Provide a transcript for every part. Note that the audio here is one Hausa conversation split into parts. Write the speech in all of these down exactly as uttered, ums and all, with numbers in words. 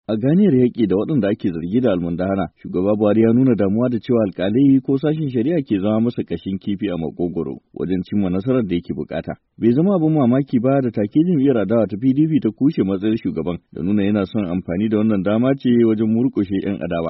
A ganiyar yaƙi da waɗanda ake zargi da almundahana, shugaba Buhari ya nuna damuwa da cewa alƙalai ko sashin shari'a ke zama masa ƙashin kifi a makogoro wajen cimma nasarar da yake bukata. Bai zama abin mamaki ba da take jam'iyyar adawa ta P D P ta kushe matsayin shugaban da nuna yana son amfani da wannan dama ce wajen murƙushe 'yan adawa.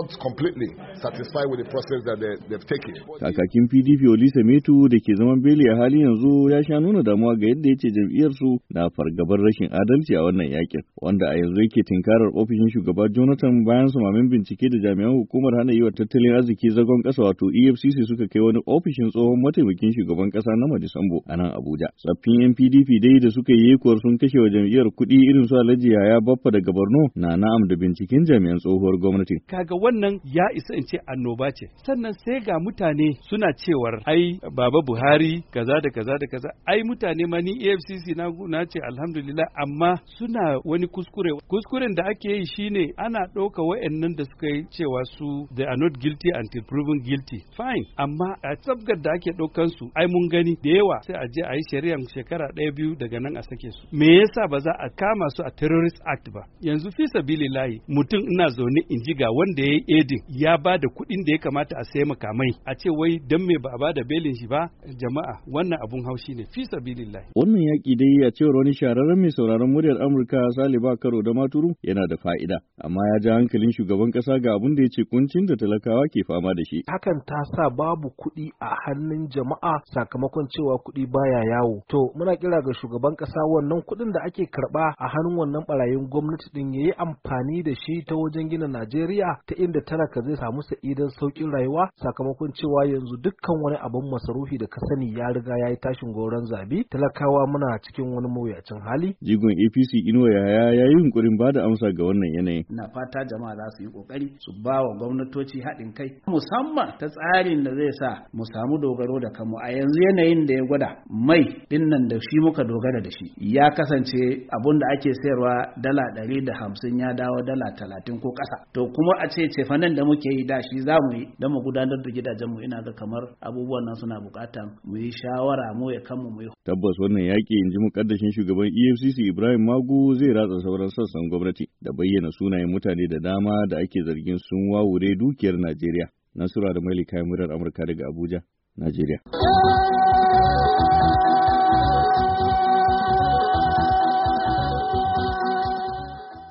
Kakakin P D P Olisa Metu da ke zaman beli a hali yanzu ya sha nuna damuwa ga yadda ya ce jam'iyyarsu na fargabar rashin adalci a wannan yakin, wanda a yanzu yake tinkarar ofishin shugaba Jonathan bayan samamin bincike da jami'an hukumar hana yi wa tattalin arziki zagon ƙasa wato E F C C suka kai wani ofishin tsohon mataimakin shugaban ƙasa na Madisambo a nan Abuja. Tsaffin 'yan P D P dai da suka yi yekuwar sun kashe wa jam'iyyar kuɗi irin su Alhaji Yaya Baffa daga Borno na na'am da binciken jami'an tsohuwar gwamnati. Kaga wannan ya isa in ce annoba ce. Sannan sai ga mutane suna cewar ai Baba Buhari kaza da kaza da kaza. Ai mutane ma ni E F C C na na ce alhamdulillah, amma suna wani kuskure. Kuskuren da ake yi shine ana ɗauka wa'annan da suka yi cewa su they are not guilty until proven guilty. Fine, amma a tsabgar da ake ɗaukan su ai mun gani da yawa sai a je a yi shari'ar shekara ɗaya biyu daga nan a sake su. Me yasa ba za a kama su a terrorist act ba? Yanzu fi sabilillahi mutum ina zaune in ji ga wanda ya yi edin ya ba da kuɗin da ya kamata a sayi makamai, a ce wai dan me ba a ba da belin shi ba? Jama'a wannan abun haushi ne fi sabilillahi. Wannan yaƙi dai a cewar wani shahararren mai sauraron muryar Amurka Sale Bakaro da Maturu yana da fa'ida, amma ya ja hankalin shugaban ƙasa ga abin da ya ce kuncin da talakawa ke fama da shi. Hakan ta sa babu kuɗi a hannun jama'a sakamakon cewa kuɗi baya yawo. To muna kira ga shugaban ƙasa wannan kuɗin da ake karɓa a hannun wannan ɓarayin gwamnati ɗin ya yi amfani da shi ta wajen gina Najeriya ta inda talaka zai samu sa'idan sauƙin rayuwa sakamakon cewa yanzu dukkan wani abin masarufi da ka sani ya riga ya yi tashin goron zabi, talakawa muna cikin wani mawuyacin hali. Jigon A P C Inuwa Yahaya ya yi yunkurin ba da amsa ga wannan yanayin. Na fata jama'a za su yi kokari su ba wa gwamnatoci haɗin kai musamman ta tsarin da zai sa mu samu dogaro da kanmu. A yanzu yanayin da ya gwada mai dinnan da shi muka dogara da shi ya kasance abun da ake sayarwa dala ɗari da hamsin ya dawo dala talatin ko ƙasa. To kuma a ce cefanen da muke yi da shi za mu yi don mu gudanar da gidajenmu, ina ga kamar abubuwan nan suna buƙatan mu yi shawara mu ya kanmu mu yi. Tabbas wannan yaƙi in ji muƙaddashin shugaban E F C C Ibrahim Magu zai ratsa sauran sassan gwamnati da bayyana sunayen mutane da dama da ake zargin sun wawure dukiyar Najeriya. Nasura da Maili kayan murar Amurka daga Abuja, Najeriya.